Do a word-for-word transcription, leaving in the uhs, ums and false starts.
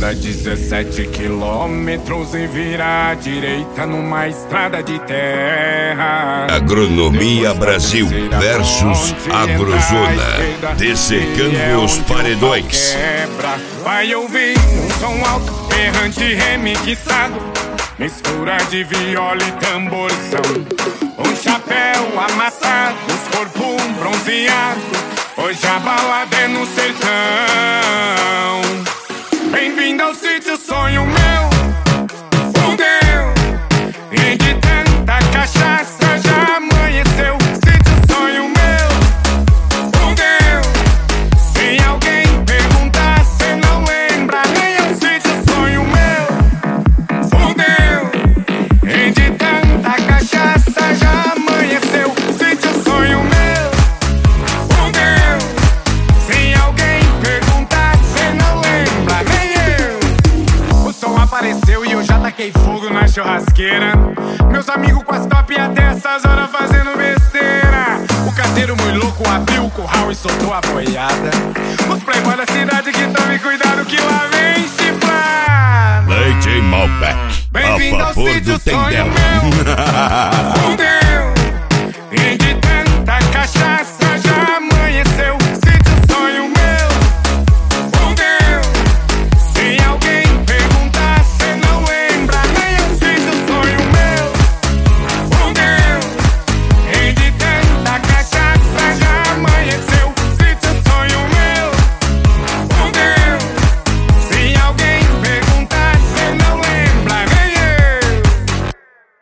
anda dezessete quilômetros e vira à direita numa estrada de terra. Agronomia Brasil versus Agrozona, dessecando os paredões. Vai ouvir um som alto, berrante remixado, mistura de viola e tamborzão. Um chapéu amassado, os corpos bronzeados. Hoje a balada é no sertão. Bem-vindo ao sítio, sonho meu. Fudeu. E de tanta cachaça já amanheceu. Sítio, sonho meu. Fudeu. Se alguém perguntar, cê não lembra. Nem é o sítio, sonho meu. Fudeu. E de tanta cachaça já amanheceu. Sítio, sonho meu. Apareceu e eu já taquei fogo na churrasqueira. Meus amigos com as top até essas horas fazendo besteira. O caseiro muito louco abriu o curral e soltou a boiada. Os playboy da cidade que tomem cuidado que lá vem chifrar. Leite Malbec, Bem-vindo a ao favor sítio, do sonho Tendel. meu.